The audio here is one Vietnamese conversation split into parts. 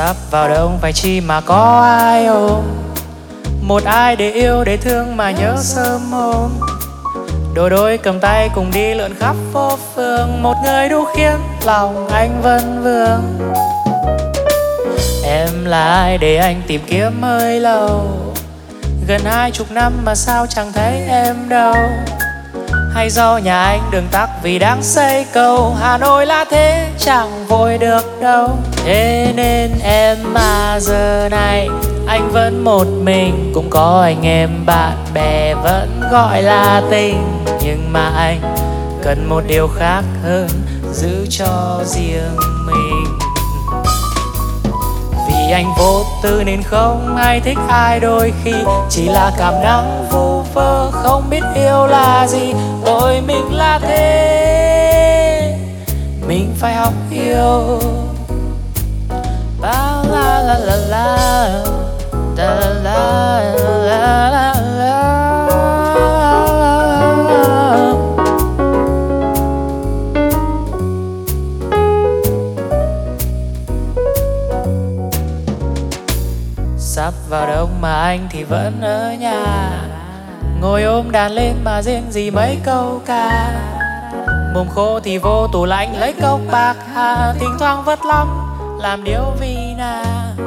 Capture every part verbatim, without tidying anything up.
Sắp vào đông phải chi mà có ai ôm, một ai để yêu để thương mà nhớ sớm hôm. Đôi đôi cầm tay cùng đi lượn khắp phố phường, một người đủ khiến lòng anh vấn vương. Em là ai để anh tìm kiếm hơi lâu, gần hai chục năm mà sao chẳng thấy em đâu. Hay do nhà anh đường tắc vì đang xây cầu, Hà Nội là thế chẳng vội được đâu. Thế nên em mà giờ này anh vẫn một mình, cũng có anh em bạn bè vẫn gọi là tình. Nhưng mà anh cần một điều khác hơn, giữ cho riêng mình. Vì anh vô tư nên không ai thích ai, đôi khi chỉ là cảm năng vu vơ, không biết yêu là gì. Đôi mình là thế, mình phải học yêu. La la la la la la la la la la. Sắp vào đông mà anh thì vẫn ở nhà, ngồi ôm đàn lên mà rên rỉ mấy câu ca. Mồm khô thì vô tủ lạnh lấy cốc bạc hà, thỉnh thoảng vất lắm làm điếu vina.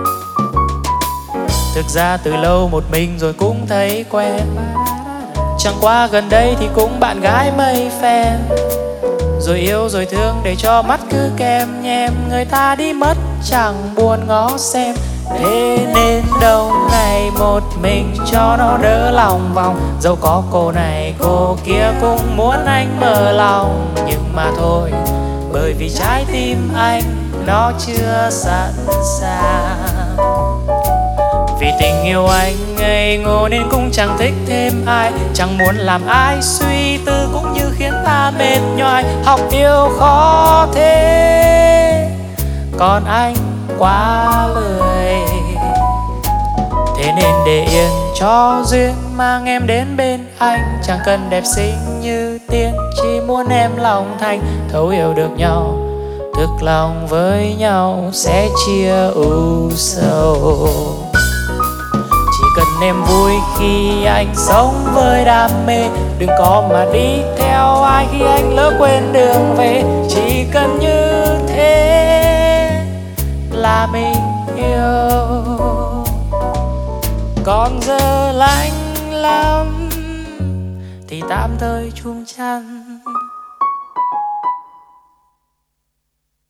Thực ra từ lâu một mình rồi cũng thấy quen, chẳng qua gần đây thì cũng bạn gái mây phen. Rồi yêu rồi thương để cho mắt cứ kem nhem, người ta đi mất chẳng buồn ngó xem. Thế nên đâu ngày một mình cho nó đỡ lòng vòng, dẫu có cô này cô kia cũng muốn anh mở lòng. Nhưng mà thôi, bởi vì trái tim anh nó chưa sẵn sàng. Vì tình yêu anh ngây ngô nên cũng chẳng thích thêm ai, chẳng muốn làm ai suy tư cũng như khiến ta mệt nhoài. Học yêu khó thế, còn anh quá lười. Thế nên để yên cho duyên mang em đến bên anh, chẳng cần đẹp xinh như tiên, chỉ muốn em lòng thành. Thấu hiểu được nhau, thực lòng với nhau sẽ chia ưu sầu. Chỉ cần em vui khi anh sống với đam mê, đừng có mà đi theo ai khi anh lỡ quên đường về. Chỉ cần như thế là mình yêu. Còn giờ lạnh lắm thì tạm thời chung chăn,